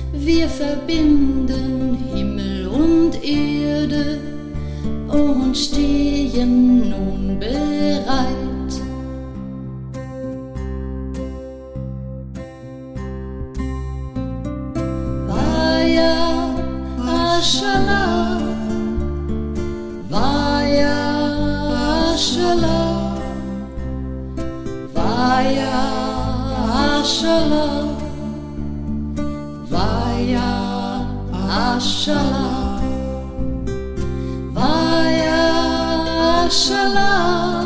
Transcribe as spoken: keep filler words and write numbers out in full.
Wir verbinden Himmel und Erde und stehen nun bereit. Vaya Ashala, Vaya Ashala, Vaya Ashala, Vaya Ashala, Vaya Ashala.